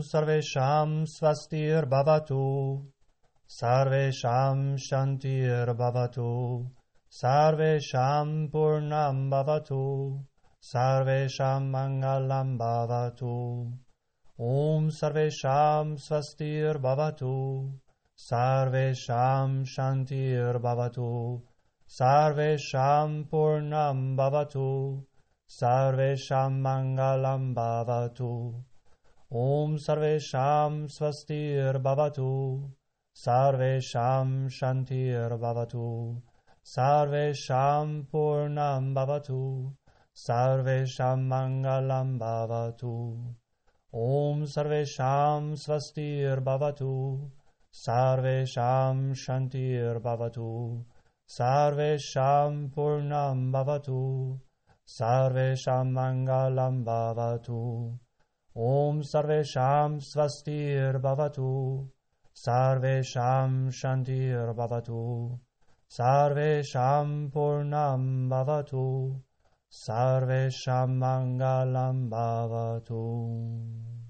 Sarvesham Swastir Bhavatu. Sarvesham Shantir Bhavatu. Sarvesham Purnam Bhavatu. Sarvesham Mangalam Bhavatu. Om Sarvesham Swastir Bhavatu. Sarvesham Shantir Bhavatu. Sarvesham Purnam Bhavatu. Sarvesham Mangalam Bhavatu. Om Sarvesham Swastir Bhavatu. Sarvesham Shantir Bhavatu. Sarvesham Purnam Bhavatu. Sarvesham Mangalam Bhavatu. Om Sarvesham Swastir Bhavatu. Sarvesham Shantir Bhavatu. Sarvesham Purnam Bhavatu. Sarvesham Mangalam Bhavatu. Om Sarvesham Swastir Bhavatu. Sarvesham Shantir Bhavatu. Sarvesham Purnam Bhavatu. Sarvesham Mangalam Bhavatu.